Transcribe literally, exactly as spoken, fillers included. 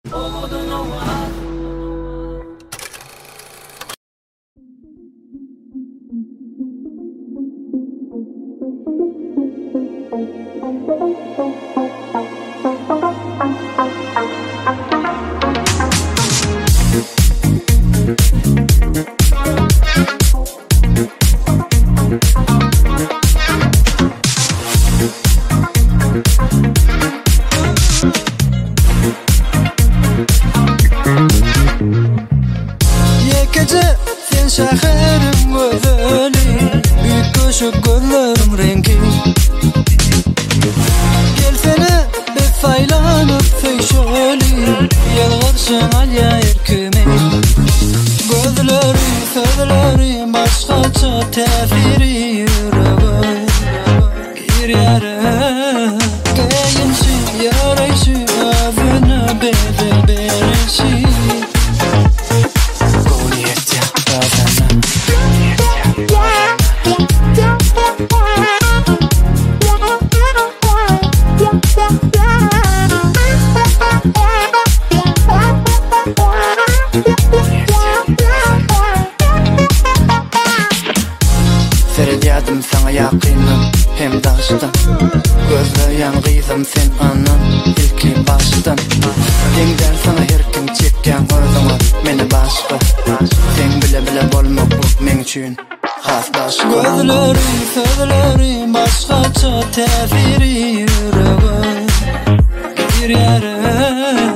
Gece sen şehrim gözeli, büyük koşuk gözlerim rengi. Gelsene hep faylanıp feşoli, yalvarşın alya erkimi. Gözleri sözleri başkaça tefiri yüreği. Bir yere kayınşı yarayışı avına bedel berişi. Feryadım sana yakınım hem daştan, gözleyen kızım sen anan ilki baştan. Dengden sana her kim çekken orzama meni başka. Sen bile bile bolmak bu men üçün has başka. Gözleri sözleri başkaça tefiri yüreği. Bir yere